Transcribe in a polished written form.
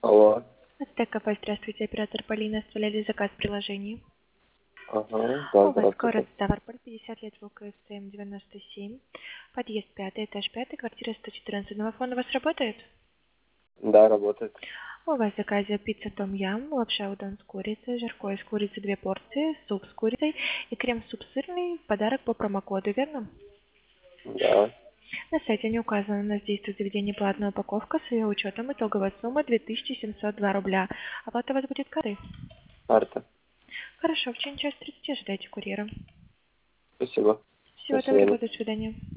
Алло. СТКП, здравствуйте, оператор Полина, оставляли заказ в приложении. Ага, да, У вас город здравствуйте. Ставрополь, 50 лет ВКСТМ 97, подъезд 5, этаж 5, квартира 114. Домофон у вас работает? Да, работает. У вас в заказе пицца том ям, лапша удон с курицей, жаркое из курицы 2 порции, суп с курицей и крем-суп сырный в подарок по промокоду, верно? Да. На сайте не указано, у нас действует заведение платная упаковка с ее учетом, итоговая сумма 2702 рубля. Оплата у вас будет картой? Карта. Хорошо, в течение часа 30 ожидайте курьера. Спасибо. До Всего доброго, свидания. до свидания.